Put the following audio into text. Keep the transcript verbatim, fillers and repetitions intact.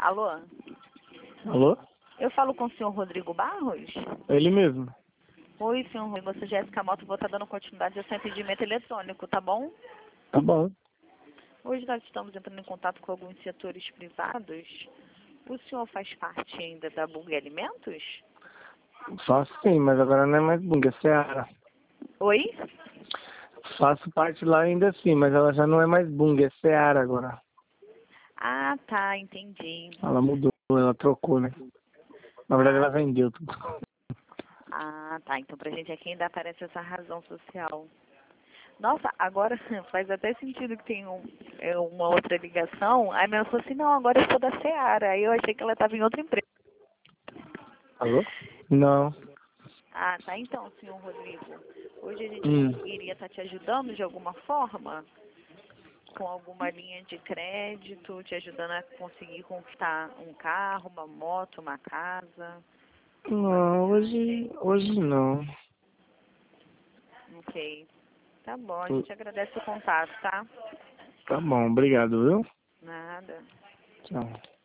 Alô? Alô? Eu falo com o senhor Rodrigo Barros? Ele mesmo. Oi, senhor Rodrigo. Você Jéssica Moto, vou estar dando continuidade ao seu atendimento eletrônico, tá bom? Tá bom. Hoje nós estamos entrando em contato com alguns setores privados. O senhor faz parte ainda da Bug Alimentos? Faço sim, mas agora não é mais Bunga, é Seara. Oi? Faço parte lá ainda sim, mas ela já não é mais Bunga, é Seara agora. Ah, tá, entendi. Ela mudou, ela trocou, né? Na verdade Ah, ela vendeu tudo. ah, tá. Então pra gente aqui ainda aparece essa razão social. Nossa, agora faz até sentido que tem um, é, uma outra ligação. Aí ela falou assim, não, agora eu sou da Seara. Aí eu achei que ela estava em outra empresa. Alô? Não. Ah, tá. Então, senhor Rodrigo, hoje a gente Hum. iria estar te ajudando de alguma forma? Com alguma linha de crédito, te ajudando a conseguir conquistar um carro, uma moto, uma casa, uma Não, hoje, viagem. hoje não. Ok. Tá bom, a gente agradece o contato, tá? Tá bom, obrigado, viu? Nada. Tchau.